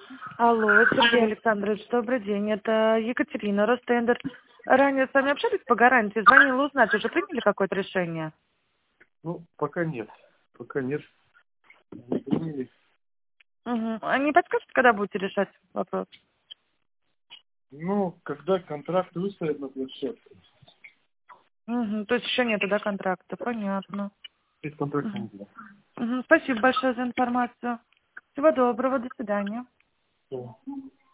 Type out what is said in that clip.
Алло, Сергей Александрович, добрый день. Это Екатерина, Ростендер. Ранее с вами общались по гарантии, звонила узнать, уже приняли какое-то решение? Ну, пока нет. Пока нет. Не приняли. Угу. А не подскажете, когда будете решать вопрос? Ну, когда контракт выставят на площадке. Угу. То есть еще нету, да, контракта? Понятно. Без контракта не Угу. было. Угу. Спасибо большое за информацию. Всего доброго, до свидания. Всё.